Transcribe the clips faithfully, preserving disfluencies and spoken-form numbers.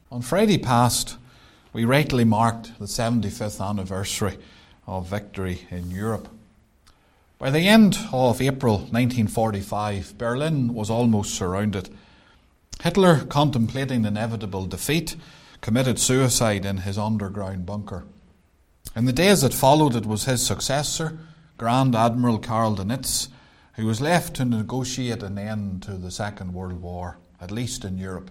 On Friday past, we rightly marked the seventy-fifth anniversary of victory in Europe. By the end of April nineteen forty-five, Berlin was almost surrounded. Hitler, contemplating inevitable defeat, committed suicide in his underground bunker. In the days that followed, it was his successor, Grand Admiral Karl Dönitz, who was left to negotiate an end to the Second World War, at least in Europe.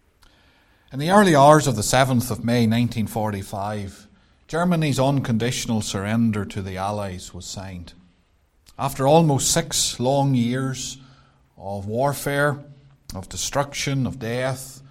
In the early hours of the seventh of May nineteen forty-five, Germany's unconditional surrender to the Allies was signed. After almost six long years of warfare, of destruction, of death,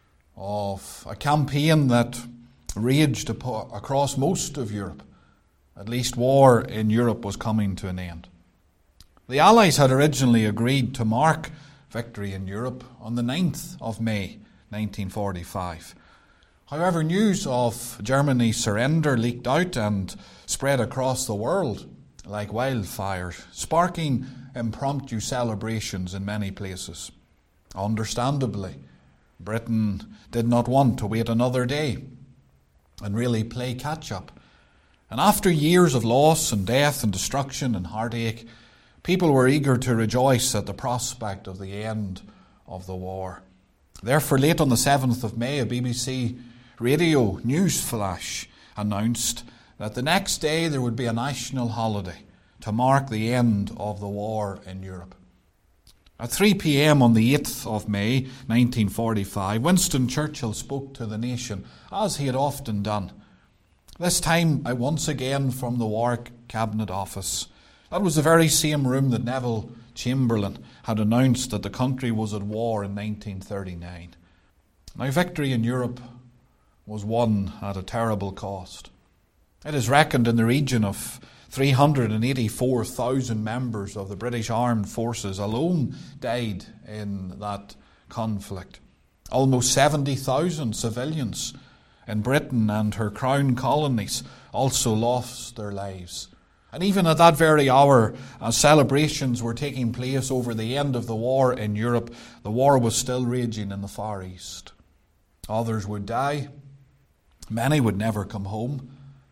of a campaign that raged across most of Europe, at least war in Europe was coming to an end. The Allies had originally agreed to mark victory in Europe on the ninth of May nineteen forty-five. However, news of Germany's surrender leaked out and spread across the world like wildfire, sparking impromptu celebrations in many places. Understandably, Britain did not want to wait another day and really play catch-up. And after years of loss and death and destruction and heartache, people were eager to rejoice at the prospect of the end of the war. Therefore, late on the seventh of May, a B B C radio news flash announced that the next day there would be a national holiday to mark the end of the war in Europe. At three p.m. on the eighth of May nineteen forty-five, Winston Churchill spoke to the nation, as he had often done. This time, I once again from the War Cabinet Office. That was the very same room that Neville Chamberlain had announced that the country was at war in nineteen thirty-nine. Now, victory in Europe was won at a terrible cost. It is reckoned in the region of three hundred eighty-four thousand members of the British Armed Forces alone died in that conflict. Almost seventy thousand civilians in Britain and her crown colonies also lost their lives. And even at that very hour, as celebrations were taking place over the end of the war in Europe, the war was still raging in the Far East. Others would die. Many would never come home.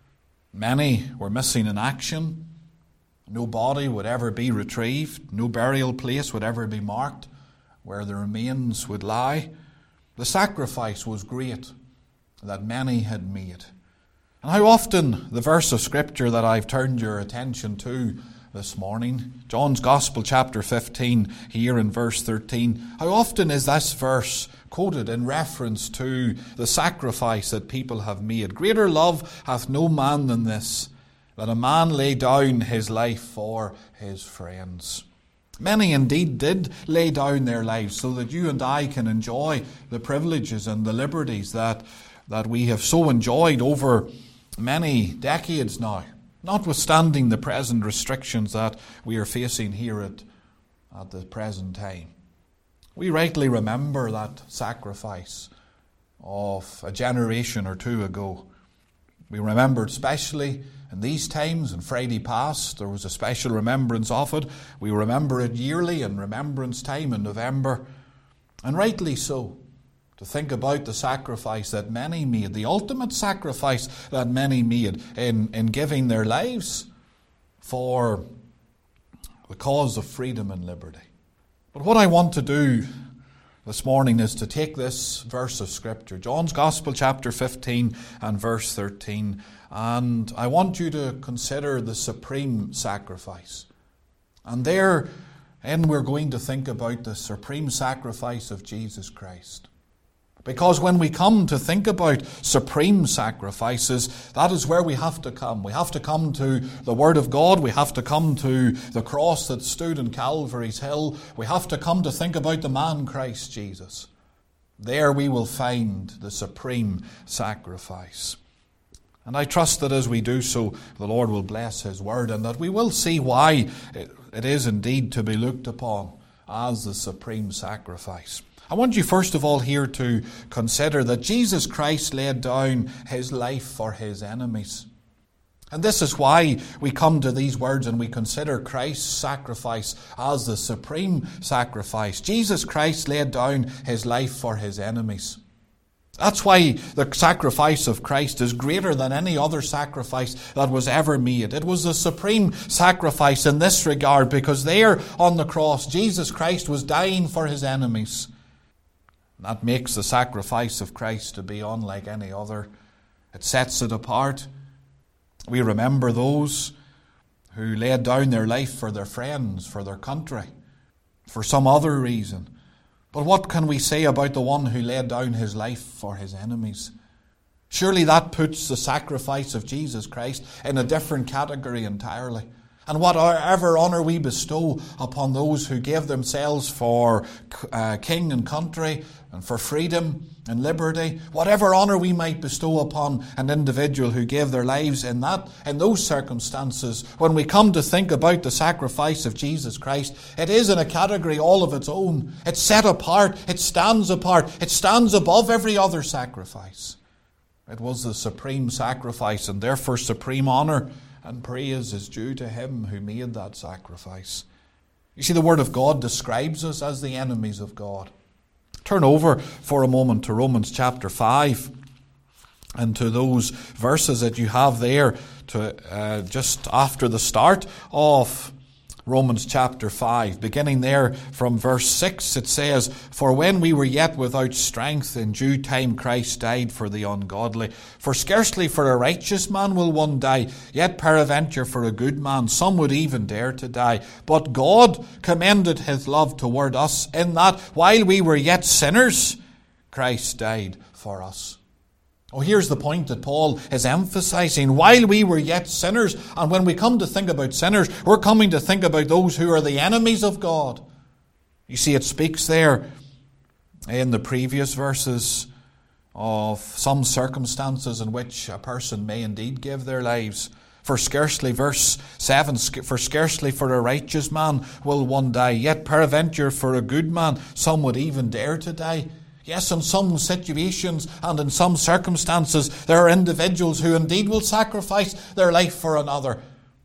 Many were missing in action. No body would ever be retrieved. No burial place would ever be marked where the remains would lie. The sacrifice was great that many had made. And how often the verse of Scripture that I've turned your attention to this morning, John's Gospel chapter fifteen, here in verse thirteen, how often is this verse quoted in reference to the sacrifice that people have made? Greater love hath no man than this, that a man lay down his life for his friends. Many indeed did lay down their lives so that you and I can enjoy the privileges and the liberties that, that we have so enjoyed over many decades now, notwithstanding the present restrictions that we are facing here at, at the present time. We rightly remember that sacrifice of a generation or two ago. We remember it especially in these times, and Friday past there was a special remembrance of it. We remember it yearly in Remembrance Time in November, and rightly so. To think about the sacrifice that many made, the ultimate sacrifice that many made in, in giving their lives for the cause of freedom and liberty. But what I want to do this morning is to take this verse of Scripture, John's Gospel chapter fifteen and verse thirteen, and I want you to consider the supreme sacrifice. And therein we're going to think about the supreme sacrifice of Jesus Christ. Because when we come to think about supreme sacrifices, that is where we have to come. We have to come to the Word of God. We have to come to the cross that stood in Calvary's Hill. We have to come to think about the man Christ Jesus. There we will find the supreme sacrifice. And I trust that as we do so, the Lord will bless His Word and that we will see why it is indeed to be looked upon as the supreme sacrifice. I want you first of all here to consider that Jesus Christ laid down His life for His enemies. And this is why we come to these words and we consider Christ's sacrifice as the supreme sacrifice. Jesus Christ laid down His life for His enemies. That's why the sacrifice of Christ is greater than any other sacrifice that was ever made. It was the supreme sacrifice in this regard, because there on the cross, Jesus Christ was dying for his enemies. That makes the sacrifice of Christ to be unlike any other. It sets it apart. We remember those who laid down their life for their friends, for their country, for some other reason. But what can we say about the one who laid down his life for his enemies? Surely that puts the sacrifice of Jesus Christ in a different category entirely. And whatever honour we bestow upon those who gave themselves for uh, king and country and for freedom and liberty, whatever honour we might bestow upon an individual who gave their lives in that, in those circumstances, when we come to think about the sacrifice of Jesus Christ, it is in a category all of its own. It's set apart. It stands apart. It stands above every other sacrifice. It was the supreme sacrifice, and therefore supreme honour and praise is due to him who made that sacrifice. You see, the Word of God describes us as the enemies of God. Turn over for a moment to Romans chapter five and to those verses that you have there to uh, just after the start of Romans chapter five. Beginning there from verse six, it says, "For when we were yet without strength, in due time Christ died for the ungodly. For scarcely for a righteous man will one die, yet peradventure for a good man some would even dare to die. But God commended his love toward us, in that while we were yet sinners, Christ died for us." Oh, here's the point that Paul is emphasizing. While we were yet sinners, and when we come to think about sinners, we're coming to think about those who are the enemies of God. You see, it speaks there in the previous verses of some circumstances in which a person may indeed give their lives. For scarcely, verse seven, for scarcely for a righteous man will one die, yet peradventure for a good man some would even dare to die. Yes, in some situations and in some circumstances, there are individuals who indeed will sacrifice their life for another.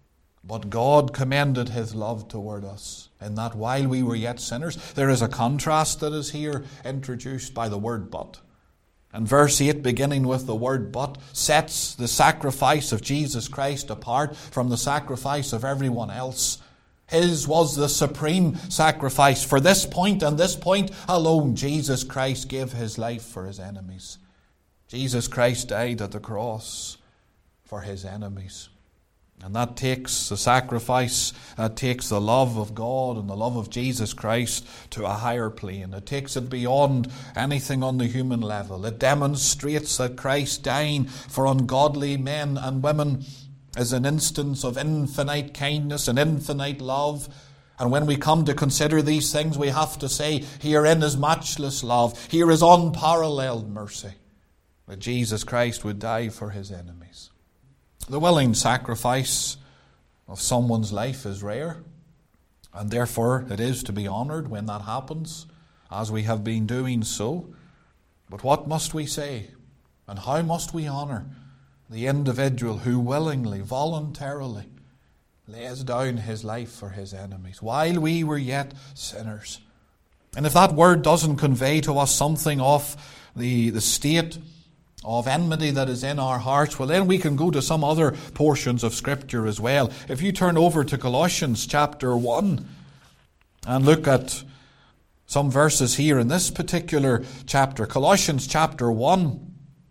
But God commended his love toward us, in that while we were yet sinners, there is a contrast that is here introduced by the word but. And verse eight, beginning with the word but, sets the sacrifice of Jesus Christ apart from the sacrifice of everyone else. His was the supreme sacrifice. For this point and this point alone, Jesus Christ gave his life for his enemies. Jesus Christ died at the cross for his enemies. And that takes the sacrifice, that takes the love of God and the love of Jesus Christ to a higher plane. It takes it beyond anything on the human level. It demonstrates that Christ dying for ungodly men and women is an instance of infinite kindness and infinite love. And when we come to consider these things, we have to say, herein is matchless love. Here is unparalleled mercy, that Jesus Christ would die for his enemies. The willing sacrifice of someone's life is rare, and therefore it is to be honoured when that happens, as we have been doing so. But what must we say, and how must we honour the individual who willingly, voluntarily lays down his life for his enemies, while we were yet sinners? And if that word doesn't convey to us something of the, the state of enmity that is in our hearts, well, then we can go to some other portions of Scripture as well. If you turn over to Colossians chapter one and look at some verses here in this particular chapter, Colossians chapter one,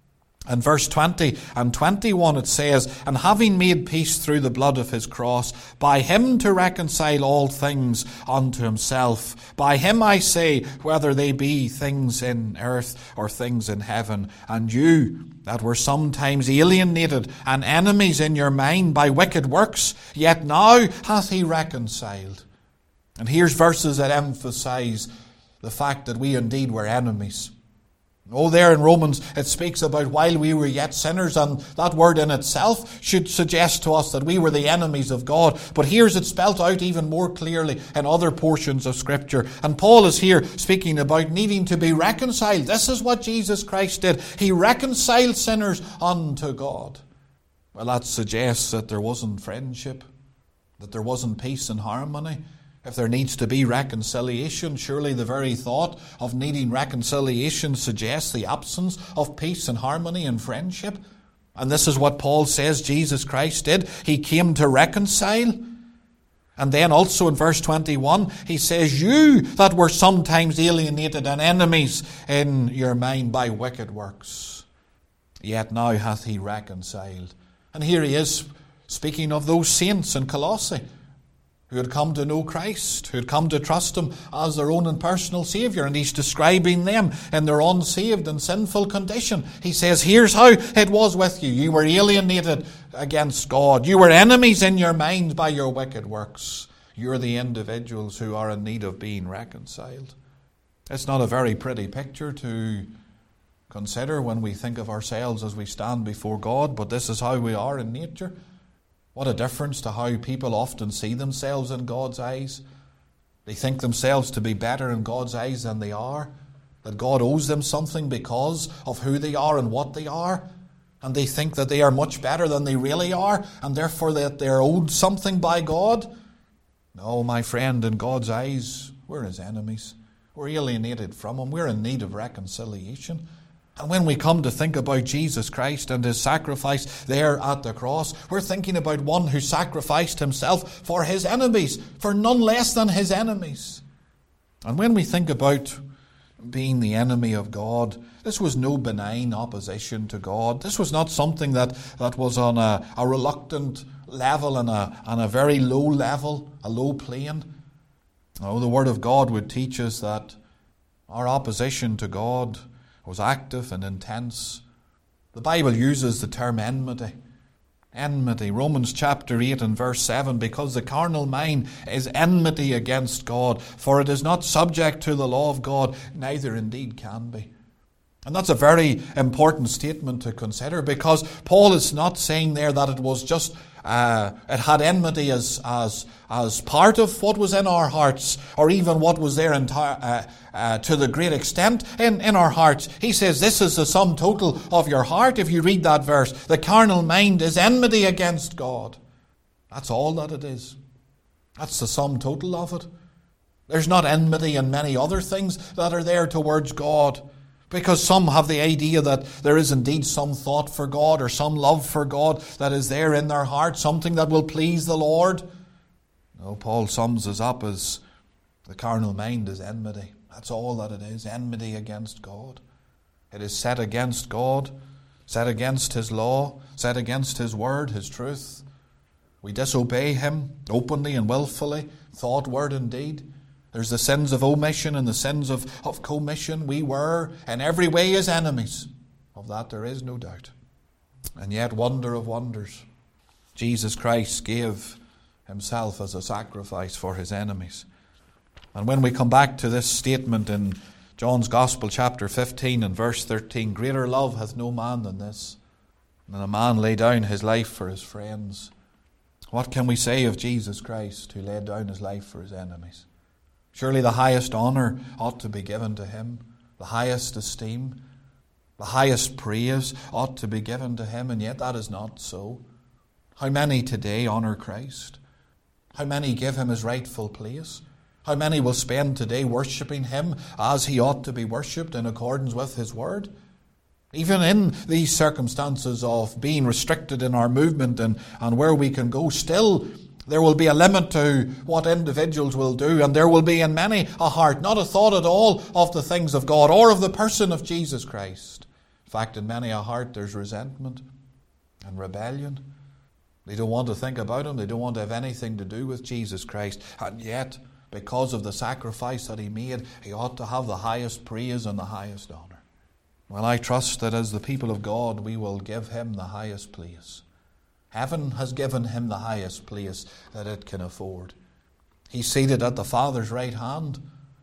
and verse twenty and twenty-one, it says, "And having made peace through the blood of his cross, by him to reconcile all things unto himself. By him, I say, whether they be things in earth or things in heaven. And you that were sometimes alienated and enemies in your mind by wicked works, yet now hath he reconciled." And here's verses that emphasize the fact that we indeed were enemies. Oh, there in Romans, it speaks about while we were yet sinners, and that word in itself should suggest to us that we were the enemies of God. But here's it spelt out even more clearly in other portions of Scripture. And Paul is here speaking about needing to be reconciled. This is what Jesus Christ did. He reconciled sinners unto God. Well, that suggests that there wasn't friendship, that there wasn't peace and harmony. If there needs to be reconciliation, surely the very thought of needing reconciliation suggests the absence of peace and harmony and friendship. And this is what Paul says Jesus Christ did. He came to reconcile. And then also in verse twenty-one, he says, you that were sometimes alienated and enemies in your mind by wicked works, yet now hath he reconciled. And here he is speaking of those saints in Colossae who had come to know Christ, who had come to trust him as their own and personal Saviour. And he's describing them in their unsaved and sinful condition. He says, here's how it was with you. You were alienated against God. You were enemies in your minds by your wicked works. You're the individuals who are in need of being reconciled. It's not a very pretty picture to consider when we think of ourselves as we stand before God, but this is how we are in nature. What a difference to how people often see themselves in God's eyes. They think themselves to be better in God's eyes than they are, that God owes them something because of who they are and what they are, and they think that they are much better than they really are, and therefore that they're owed something by God. No, my friend, in God's eyes, we're his enemies. We're alienated from him. We're in need of reconciliation. And when we come to think about Jesus Christ and his sacrifice there at the cross, we're thinking about one who sacrificed himself for his enemies, for none less than his enemies. And when we think about being the enemy of God, this was no benign opposition to God. This was not something that, that was on a, a reluctant level and a, on a very low level, a low plane. No, the Word of God would teach us that our opposition to God was active and intense. The Bible uses the term enmity. Enmity. Romans chapter eight and verse seven, because the carnal mind is enmity against God, for it is not subject to the law of God, neither indeed can be. And that's a very important statement to consider, because Paul is not saying there that it was just Uh, it had enmity as, as, as part of what was in our hearts, or even what was there entire, uh, uh, to the great extent in, in our hearts. He says this is the sum total of your heart. If you read that verse, the carnal mind is enmity against God. That's all that it is. That's the sum total of it. There's not enmity in many other things that are there towards God, because some have the idea that there is indeed some thought for God or some love for God that is there in their heart, something that will please the Lord. No, Paul sums us up as the carnal mind is enmity. That's all that it is, enmity against God. It is set against God, set against his law, set against his word, his truth. We disobey him openly and willfully, thought, word, and deed. There's the sins of omission and the sins of, of commission. We were in every way his enemies. Of that there is no doubt. And yet, wonder of wonders, Jesus Christ gave himself as a sacrifice for his enemies. And when we come back to this statement in John's Gospel chapter fifteen and verse thirteen, greater love hath no man than this, than a man lay down his life for his friends. What can we say of Jesus Christ, who laid down his life for his enemies? Surely the highest honour ought to be given to him, the highest esteem, the highest praise ought to be given to him, and yet that is not so. How many today honour Christ? How many give him his rightful place? How many will spend today worshipping him as he ought to be worshipped in accordance with his word? Even in these circumstances of being restricted in our movement and, and where we can go, still there will be a limit to what individuals will do, and there will be in many a heart not a thought at all of the things of God or of the person of Jesus Christ. In fact, in many a heart there's resentment and rebellion. They don't want to think about him. They don't want to have anything to do with Jesus Christ. And yet, because of the sacrifice that he made, he ought to have the highest praise and the highest honour. Well, I trust that as the people of God, we will give him the highest place. Heaven has given him the highest place that it can afford. He's seated at the Father's right hand.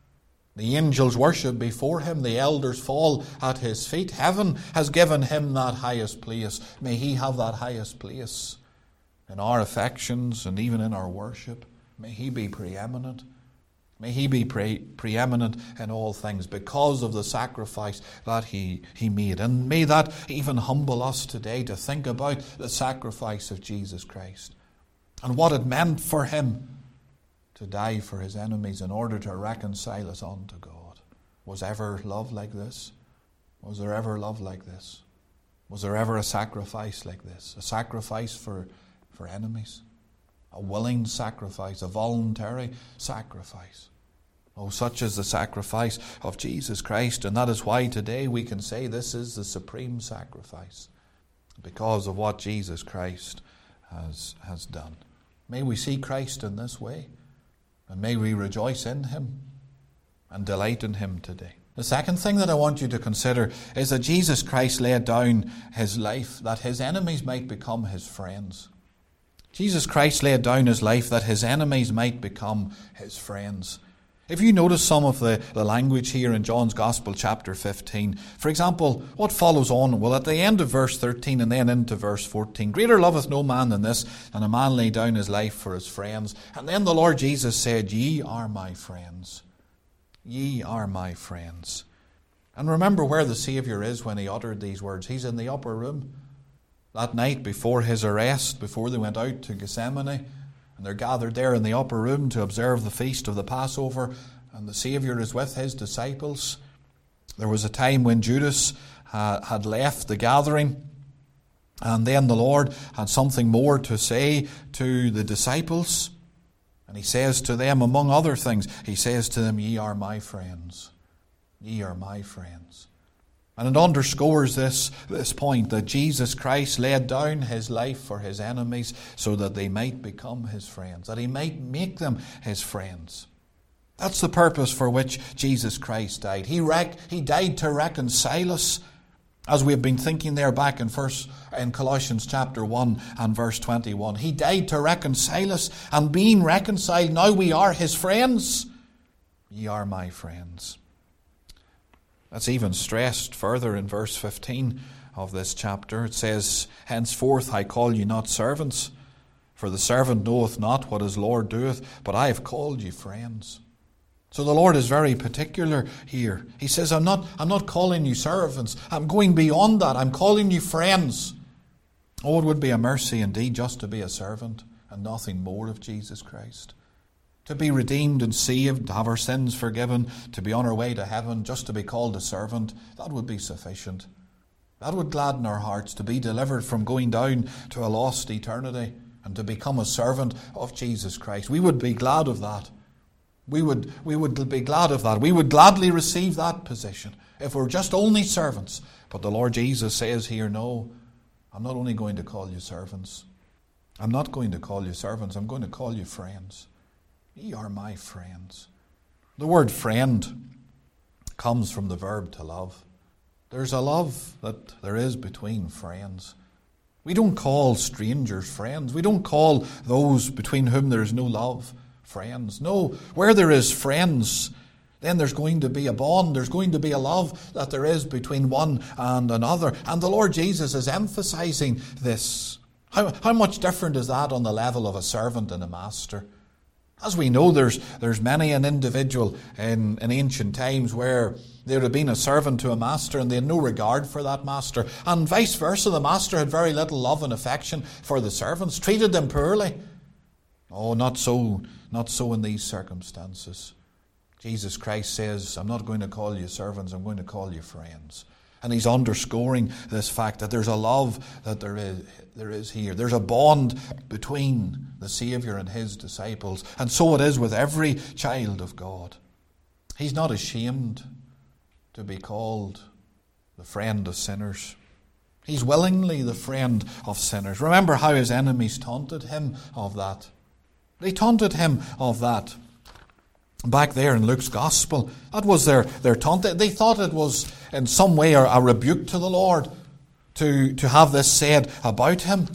The angels worship before him. The elders fall at his feet. Heaven has given him that highest place. May he have that highest place in our affections and even in our worship. May he be preeminent. May he be pre- preeminent in all things because of the sacrifice that he, he made. And may that even humble us today to think about the sacrifice of Jesus Christ and what it meant for him to die for his enemies in order to reconcile us unto God. Was ever love like this? Was there ever love like this? Was there ever a sacrifice like this? A sacrifice for, for enemies? A willing sacrifice, a voluntary sacrifice. Oh, such is the sacrifice of Jesus Christ, and that is why today we can say this is the supreme sacrifice, because of what Jesus Christ has, has done. May we see Christ in this way, and may we rejoice in him and delight in him today. The second thing that I want you to consider is that Jesus Christ laid down his life that his enemies might become his friends. Jesus Christ laid down his life that his enemies might become his friends. If you notice some of the, the language here in John's Gospel, chapter fifteen, for example, what follows on? Well, at the end of verse thirteen and then into verse fourteen, greater loveth no man than this, than a man lay down his life for his friends. And then the Lord Jesus said, ye are my friends. Ye are my friends. And remember where the Saviour is when he uttered these words. He's in the upper room. That night before his arrest, before they went out to Gethsemane, and they're gathered there in the upper room to observe the feast of the Passover, and the Saviour is with his disciples. There was a time when Judas uh, had left the gathering, and then the Lord had something more to say to the disciples. And he says to them, among other things, he says to them, ye are my friends. Ye are my friends. And it underscores this, this point that Jesus Christ laid down his life for his enemies so that they might become his friends, that he might make them his friends. That's the purpose for which Jesus Christ died. He, rec- he died to reconcile us, as we have been thinking there back in first in Colossians chapter one and verse twenty-one. He died to reconcile us, and being reconciled, now we are his friends. Ye are my friends. That's even stressed further in verse fifteen of this chapter. It says, henceforth I call you not servants, for the servant knoweth not what his Lord doeth, but I have called you friends. So the Lord is very particular here. He says, I'm not, I'm not calling you servants. I'm going beyond that. I'm calling you friends. Oh, it would be a mercy indeed just to be a servant and nothing more of Jesus Christ. To be redeemed and saved, to have our sins forgiven, to be on our way to heaven, just to be called a servant, that would be sufficient. That would gladden our hearts, to be delivered from going down to a lost eternity and to become a servant of Jesus Christ. We would be glad of that. We would, we would be glad of that. We would gladly receive that position if we're just only servants. But the Lord Jesus says here, no, I'm not only going to call you servants. I'm not going to call you servants. I'm going to call you friends. Ye are my friends. The word friend comes from the verb to love. There's a love that there is between friends. We don't call strangers friends. We don't call those between whom there is no love friends. No, where there is friends, then there's going to be a bond. There's going to be a love that there is between one and another. And the Lord Jesus is emphasizing this. How, how much different is that on the level of a servant and a master? As we know, there's there's many an individual in, in ancient times where there had been a servant to a master and they had no regard for that master. And vice versa, the master had very little love and affection for the servants, treated them poorly. Oh, not so, not so in these circumstances. Jesus Christ says, I'm not going to call you servants, I'm going to call you friends. And he's underscoring this fact that there's a love that there is, there is here. There's a bond between the Saviour and his disciples. And so it is with every child of God. He's not ashamed to be called the friend of sinners. He's willingly the friend of sinners. Remember how his enemies taunted him of that. They taunted him of that. Back there in Luke's Gospel, that was their, their taunt. They thought it was in some way a, a rebuke to the Lord to, to have this said about him.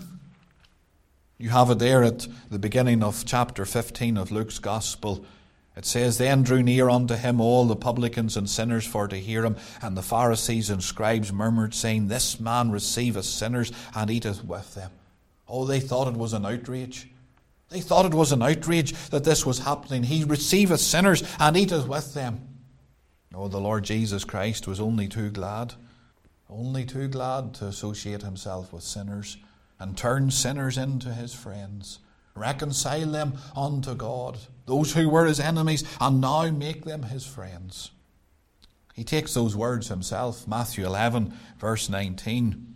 You have it there at the beginning of chapter fifteen of Luke's Gospel. It says, then drew near unto him all the publicans and sinners for to hear him, and the Pharisees and scribes murmured, saying, this man receiveth sinners and eateth with them. Oh, they thought it was an outrage. They thought it was an outrage that this was happening. He receiveth sinners and eateth with them. Oh, the Lord Jesus Christ was only too glad, only too glad to associate himself with sinners and turn sinners into his friends. reconcile them unto God, those who were his enemies, and now make them his friends. He takes those words himself, Matthew eleven, verse nineteen.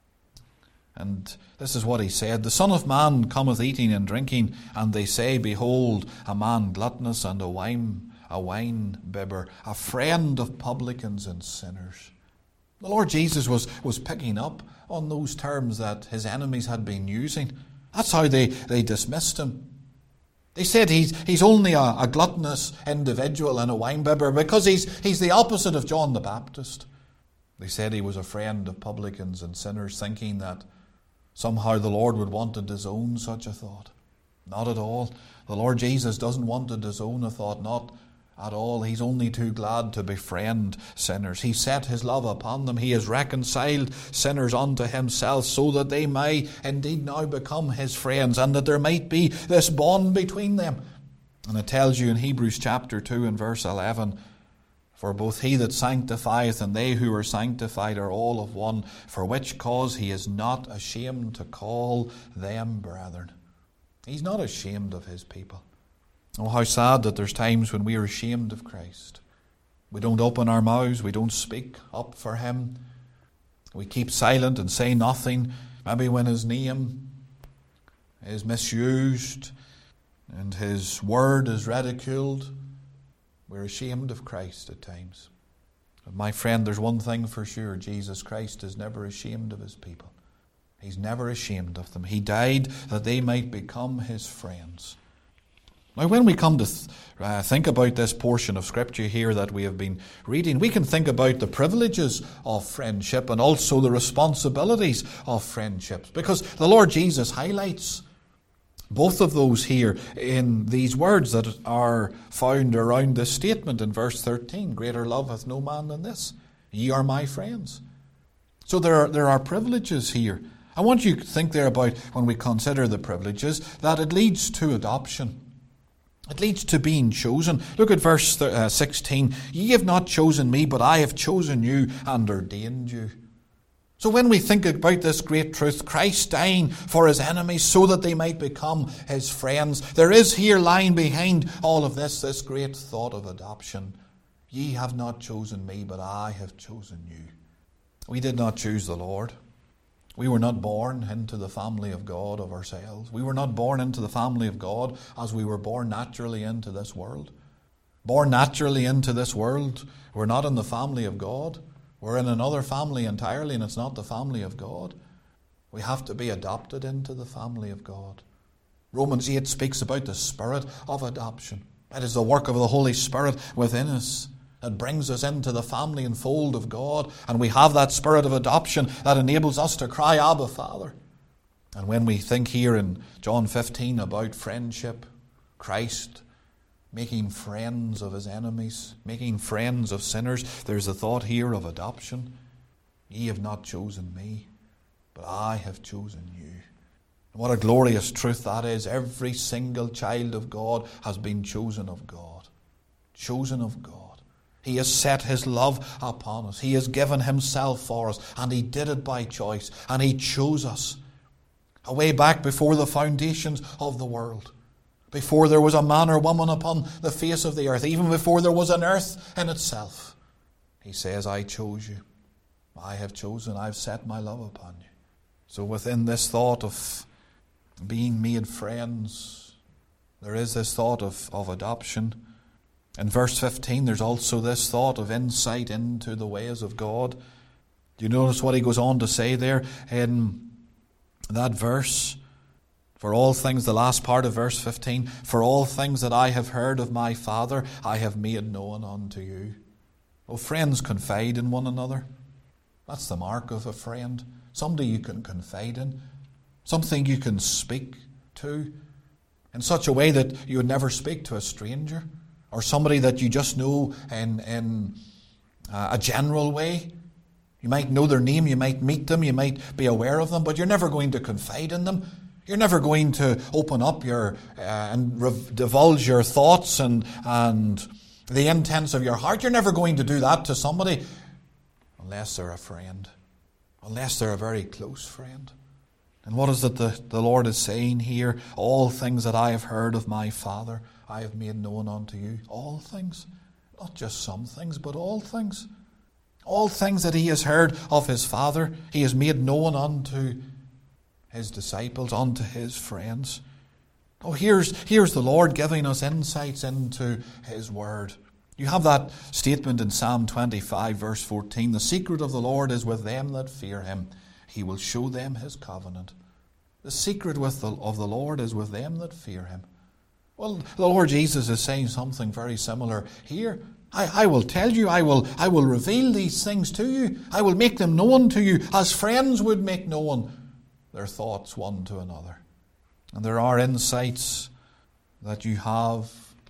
And this is what he said: the Son of Man cometh eating and drinking, and they say, Behold, a man gluttonous and a wine, a wine bibber, a friend of publicans and sinners. The Lord Jesus was, was picking up on those terms that his enemies had been using. That's how they, they dismissed him. They said he's, he's only a, a gluttonous individual and a winebibber because he's, he's the opposite of John the Baptist. They said he was a friend of publicans and sinners, thinking that somehow the Lord would want to disown such a thought. Not at all. The Lord Jesus doesn't want to disown a thought, not at all. He's only too glad to befriend sinners. He set his love upon them. He has reconciled sinners unto himself, so that they may indeed now become his friends, and that there might be this bond between them. And it tells you in Hebrews chapter two and verse eleven, For both he that sanctifieth and they who are sanctified are all of one, for which cause he is not ashamed to call them brethren. He's not ashamed of his people. Oh, how sad that there's times when we are ashamed of Christ. We don't open our mouths, we don't speak up for him. We keep silent and say nothing, maybe when his name is misused and his word is ridiculed. We're ashamed of Christ at times. But my friend, there's one thing for sure: Jesus Christ is never ashamed of his people. He's never ashamed of them. He died that they might become his friends. Now, when we come to th- uh, think about this portion of Scripture here that we have been reading, we can think about the privileges of friendship and also the responsibilities of friendships, because the Lord Jesus highlights both of those here in these words that are found around this statement in verse thirteen. Greater love hath no man than this, ye are my friends. So there are, there are privileges here. I want you to think there about, when we consider the privileges, that it leads to adoption. It leads to being chosen. Look at verse sixteen. Ye have not chosen me, but I have chosen you and ordained you. So when we think about this great truth, Christ dying for his enemies so that they might become his friends, there is here lying behind all of this, this great thought of adoption. Ye have not chosen me, but I have chosen you. We did not choose the Lord. We were not born into the family of God of ourselves. We were not born into the family of God as we were born naturally into this world. Born naturally into this world, we're not in the family of God. We're in another family entirely, and it's not the family of God. We have to be adopted into the family of God. Romans eight speaks about the spirit of adoption. It is the work of the Holy Spirit within us that brings us into the family and fold of God. And we have that spirit of adoption that enables us to cry, Abba, Father. And when we think here in John fifteen about friendship, Christ making friends of his enemies, making friends of sinners, there's a thought here of adoption. Ye have not chosen me, but I have chosen you. And what a glorious truth that is. Every single child of God has been chosen of God. Chosen of God. He has set his love upon us. He has given himself for us, and he did it by choice, and he chose us. Away back before the foundations of the world, before there was a man or woman upon the face of the earth, even before there was an earth in itself, he says, I chose you. I have chosen, I've set my love upon you. So within this thought of being made friends, there is this thought of, of adoption. In verse fifteen, there's also this thought of insight into the ways of God. Do you notice what he goes on to say there in that verse? For all things, the last part of verse fifteen, for all things that I have heard of my Father, I have made known unto you. Oh, friends confide in one another. That's the mark of a friend. Somebody you can confide in. Something you can speak to in such a way that you would never speak to a stranger, or somebody that you just know in, in uh, a general way. You might know their name, you might meet them, you might be aware of them, but you're never going to confide in them. You're never going to open up your uh, and rev- divulge your thoughts and, and the intents of your heart. You're never going to do that to somebody unless they're a friend, unless they're a very close friend. And what is it the, the Lord is saying here? All things that I have heard of my Father, I have made known unto you. All things. Not just some things, but all things. All things that he has heard of his Father, he has made known unto his disciples, unto his friends. Oh, here's, here's the Lord giving us insights into his word. You have that statement in Psalm twenty-five, verse fourteen. The secret of the Lord is with them that fear him. He will show them his covenant. The secret with the, of the Lord is with them that fear him. Well, the Lord Jesus is saying something very similar here. I, I will tell you, I will, I will reveal these things to you. I will make them known to you as friends would make known their thoughts one to another. And there are insights that you have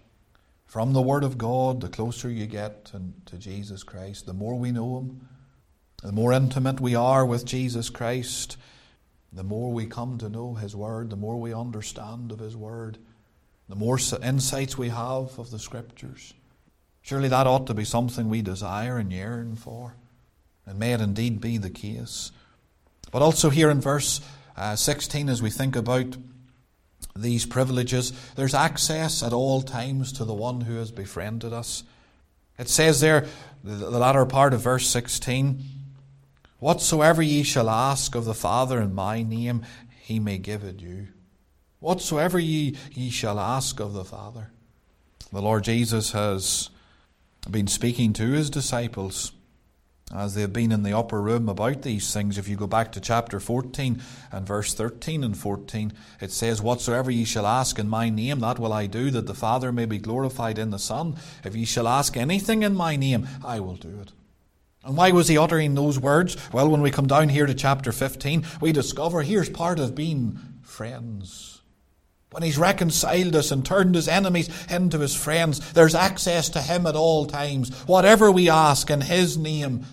from the Word of God. The closer you get to, to Jesus Christ, the more we know him, the more intimate we are with Jesus Christ, the more we come to know his word, the more we understand of his word, the more insights we have of the Scriptures. Surely that ought to be something we desire and yearn for. And may it indeed be the case. But also here in verse uh, sixteen, as we think about these privileges, there's access at all times to the one who has befriended us. It says there, the latter part of verse sixteen, whatsoever ye shall ask of the Father in my name, he may give it you. Whatsoever ye, ye shall ask of the Father. The Lord Jesus has been speaking to his disciples as they've been in the upper room about these things. If you go back to chapter fourteen and verse thirteen and fourteen, it says, whatsoever ye shall ask in my name, that will I do, that the Father may be glorified in the Son. If ye shall ask anything in my name, I will do it. And why was he uttering those words? Well, when we come down here to chapter fifteen, we discover here's part of being friends. When he's reconciled us and turned his enemies into his friends, there's access to him at all times. Whatever we ask in his name,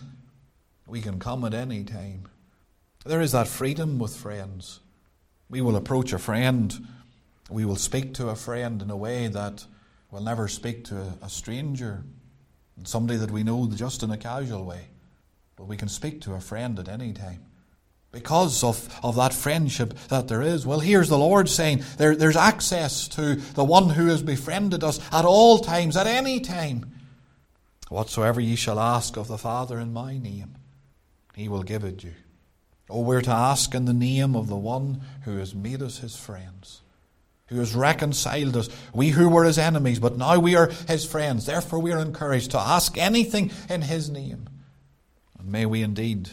we can come at any time. There is that freedom with friends. We will approach a friend, we will speak to a friend in a way that we'll never speak to a, a stranger, somebody that we know just in a casual way. But we can speak to a friend at any time. Because of, of that friendship that there is. Well, here's the Lord saying there, there's access to the one who has befriended us at all times, at any time. Whatsoever ye shall ask of the Father in my name, he will give it you. Oh, we're to ask in the name of the one who has made us his friends, who has reconciled us. We who were his enemies, but now we are his friends. Therefore we are encouraged to ask anything in his name. And may we indeed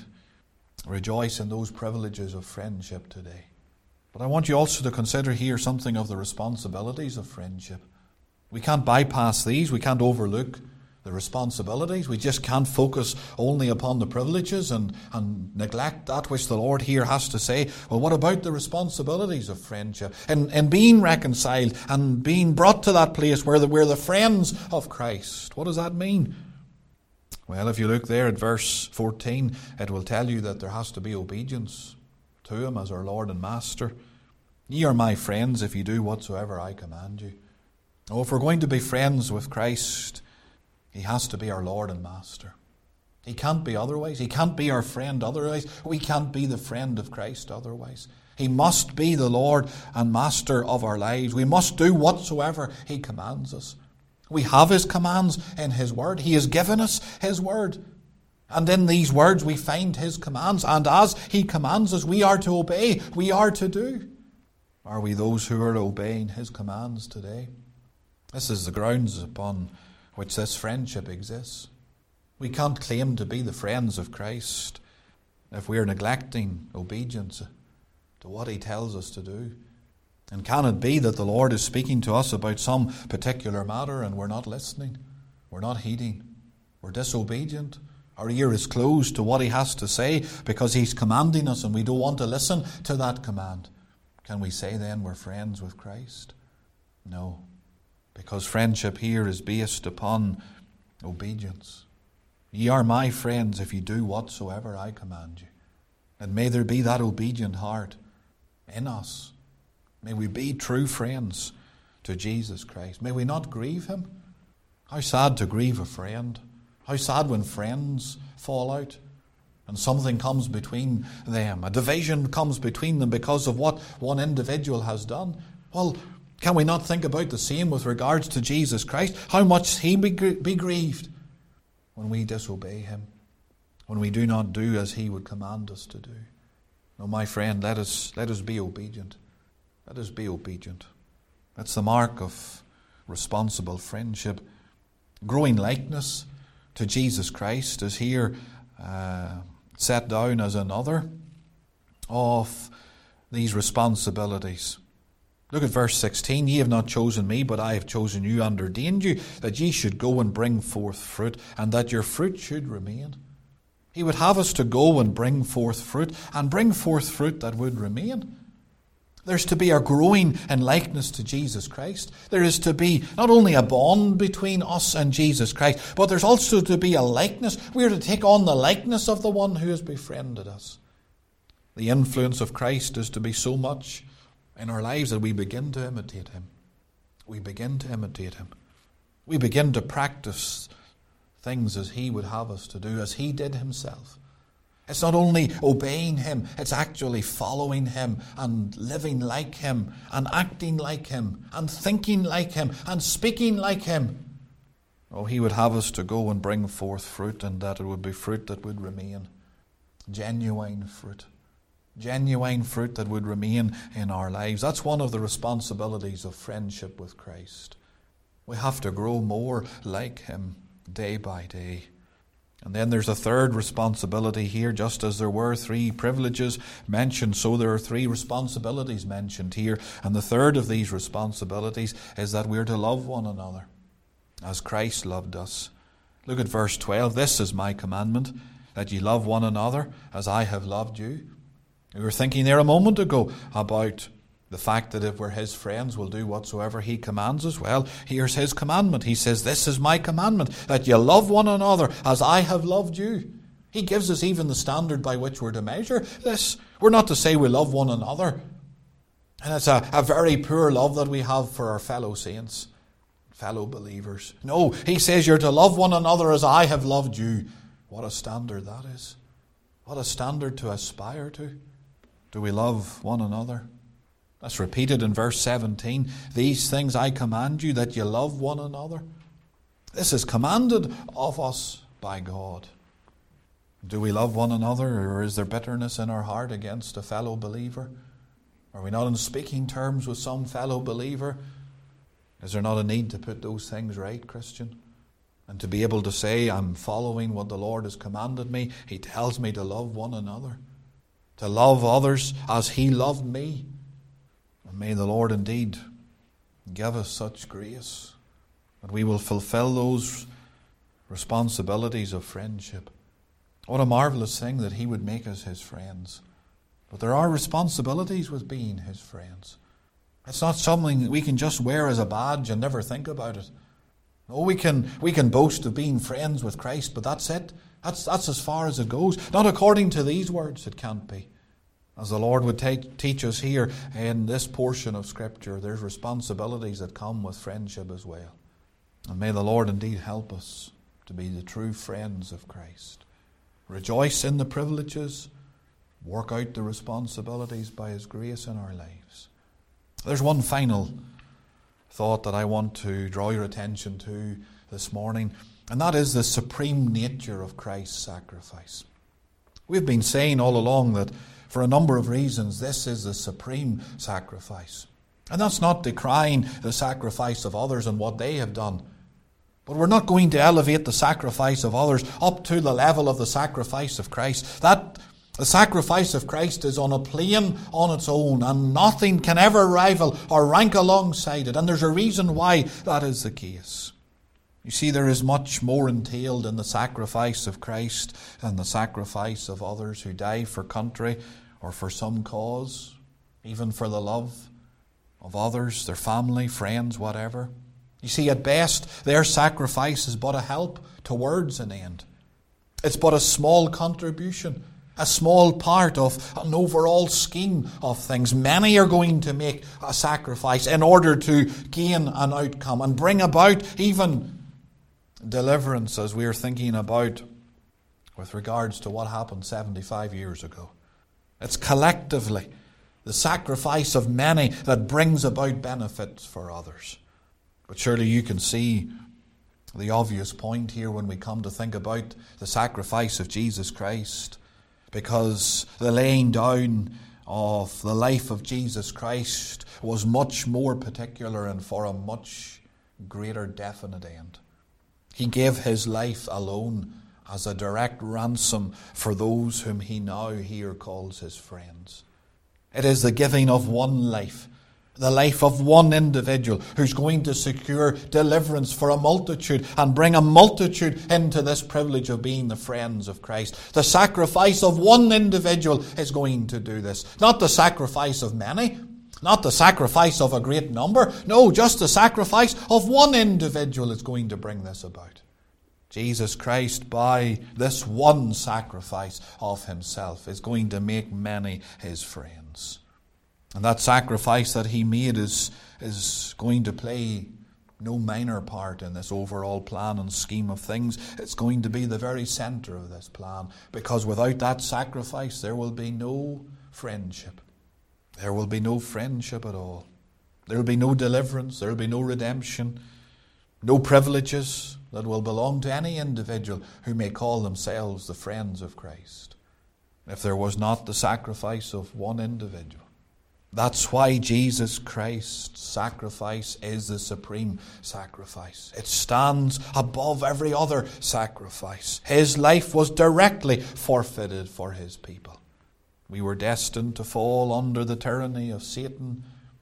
rejoice in those privileges of friendship today. But I want you also to consider here something of the responsibilities of friendship. We can't bypass these. We can't overlook the responsibilities. We just can't focus only upon the privileges and, and neglect that which the Lord here has to say. Well, what about the responsibilities of friendship? And, and being reconciled and being brought to that place where the, we're the friends of Christ. What does that mean? Well, if you look there at verse fourteen, it will tell you that there has to be obedience to him as our Lord and Master. Ye are my friends if you do whatsoever I command you. Oh, if we're going to be friends with Christ, he has to be our Lord and Master. He can't be otherwise. He can't be our friend otherwise. We can't be the friend of Christ otherwise. He must be the Lord and Master of our lives. We must do whatsoever he commands us. We have his commands in his word. He has given us his word. And in these words we find his commands. And as he commands us, we are to obey. We are to do. Are we those who are obeying his commands today? This is the grounds upon which this friendship exists. We can't claim to be the friends of Christ if we are neglecting obedience to what he tells us to do. And can it be that the Lord is speaking to us about some particular matter and we're not listening? We're not heeding. We're disobedient. Our ear is closed to what he has to say because he's commanding us and we don't want to listen to that command. Can we say then we're friends with Christ? No. Because friendship here is based upon obedience. Ye are my friends if you do whatsoever I command you. And may there be that obedient heart in us. May we be true friends to Jesus Christ. May we not grieve him. How sad to grieve a friend. How sad when friends fall out. and something comes between them, a division comes between them because of what one individual has done, well, can we not think about the same with regards to Jesus Christ? How much he be grieved when we disobey him, when we do not do as he would command us to do. No, my friend, let us let us be obedient. Let us be obedient. That's the mark of responsible friendship. Growing likeness to Jesus Christ is here uh, set down as another of these responsibilities. Look at verse sixteen. Ye have not chosen me, but I have chosen you and ordained you, that ye should go and bring forth fruit, and that your fruit should remain. He would have us to go and bring forth fruit, and bring forth fruit that would remain. There's to be a growing in likeness to Jesus Christ. There is to be not only a bond between us and Jesus Christ, but there's also to be a likeness. We are to take on the likeness of the one who has befriended us. The influence of Christ is to be so much in our lives that we begin to imitate him. We begin to imitate him. We begin to practice things as he would have us to do, as he did himself. It's not only obeying him, it's actually following him and living like him and acting like him and thinking like him and speaking like him. Oh, he would have us to go and bring forth fruit, and that it would be fruit that would remain. Genuine fruit. Genuine fruit that would remain in our lives. That's one of the responsibilities of friendship with Christ. We have to grow more like him day by day. And then there's a third responsibility here. Just as there were three privileges mentioned, so there are three responsibilities mentioned here. And the third of these responsibilities is that we're to love one another as Christ loved us. Look at verse twelve. This is my commandment, that ye love one another as I have loved you. We were thinking there a moment ago about the fact that if we're his friends, we'll do whatsoever he commands us. Well, here's his commandment. He says, this is my commandment, that you love one another as I have loved you. He gives us even the standard by which we're to measure this. We're not to say we love one another, and it's a, a very poor love that we have for our fellow saints, fellow believers. No, he says you're to love one another as I have loved you. What a standard that is. What a standard to aspire to. Do we love one another? That's repeated in verse seventeen. These things I command you, that you love one another. This is commanded of us by God. Do we love one another, or is there bitterness in our heart against a fellow believer? Are we not in speaking terms with some fellow believer? Is there not a need to put those things right, Christian? And to be able to say, I'm following what the Lord has commanded me. He tells me to love one another, to love others as he loved me. And may the Lord indeed give us such grace that we will fulfill those responsibilities of friendship. What a marvelous thing that he would make us his friends. But there are responsibilities with being his friends. It's not something that we can just wear as a badge and never think about it. No, we can we can boast of being friends with Christ, but that's it. That's, that's as far as it goes. Not according to these words, it can't be. As the Lord would ta- teach us here in this portion of Scripture, there's responsibilities that come with friendship as well. And may the Lord indeed help us to be the true friends of Christ. Rejoice in the privileges, work out the responsibilities by his grace in our lives. There's one final thought that I want to draw your attention to this morning, and that is the supreme nature of Christ's sacrifice. We've been saying all along that for a number of reasons, this is the supreme sacrifice. And that's not decrying the sacrifice of others and what they have done. But we're not going to elevate the sacrifice of others up to the level of the sacrifice of Christ. That the sacrifice of Christ is on a plane on its own, and nothing can ever rival or rank alongside it. And there's a reason why that is the case. You see, there is much more entailed in the sacrifice of Christ than the sacrifice of others who die for country or for some cause, even for the love of others, their family, friends, whatever. You see, at best, their sacrifice is but a help towards an end. It's but a small contribution, a small part of an overall scheme of things. Many are going to make a sacrifice in order to gain an outcome and bring about even deliverance, as we are thinking about with regards to what happened seventy-five years ago. It's collectively the sacrifice of many that brings about benefits for others. But surely you can see the obvious point here when we come to think about the sacrifice of Jesus Christ, because the laying down of the life of Jesus Christ was much more particular and for a much greater definite end. He gave his life alone as a direct ransom for those whom he now here calls his friends. It is the giving of one life, the life of one individual who's going to secure deliverance for a multitude and bring a multitude into this privilege of being the friends of Christ. The sacrifice of one individual is going to do this. Not the sacrifice of many, not the sacrifice of a great number. No, just the sacrifice of one individual is going to bring this about. Jesus Christ, by this one sacrifice of himself, is going to make many his friends. And that sacrifice that he made is, is going to play no minor part in this overall plan and scheme of things. It's going to be the very center of this plan, because without that sacrifice there will be no friendship. There will be no friendship at all. There will be no deliverance. There will be no redemption. No privileges that will belong to any individual who may call themselves the friends of Christ, if there was not the sacrifice of one individual. That's why Jesus Christ's sacrifice is the supreme sacrifice. It stands above every other sacrifice. His life was directly forfeited for his people. We were destined to fall under the tyranny of Satan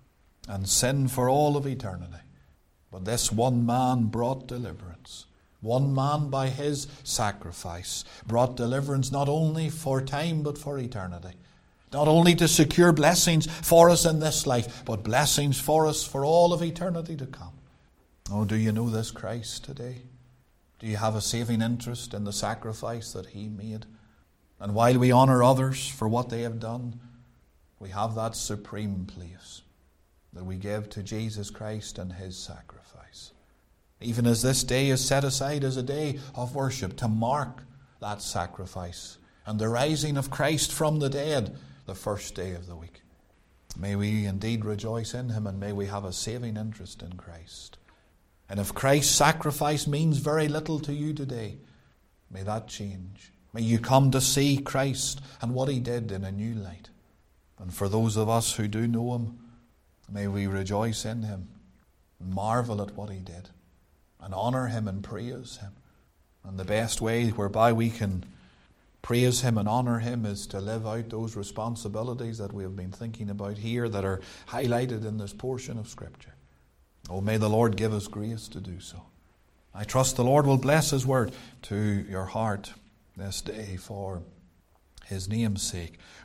and sin for all of eternity. But this one man brought deliverance. One man, by his sacrifice, brought deliverance not only for time but for eternity. Not only to secure blessings for us in this life, but blessings for us for all of eternity to come. Oh, do you know this Christ today? Do you have a saving interest in the sacrifice that he made? And while we honour others for what they have done, we have that supreme place that we give to Jesus Christ and his sacrifice. Even as this day is set aside as a day of worship to mark that sacrifice and the rising of Christ from the dead, the first day of the week. May we indeed rejoice in him, and may we have a saving interest in Christ. And if Christ's sacrifice means very little to you today, may that change. May you come to see Christ and what he did in a new light. And for those of us who do know him, may we rejoice in him, marvel at what he did, and honour him and praise him. And the best way whereby we can praise him and honour him is to live out those responsibilities that we have been thinking about here that are highlighted in this portion of Scripture. Oh, may the Lord give us grace to do so. I trust the Lord will bless his word to your heart this day for his name's sake.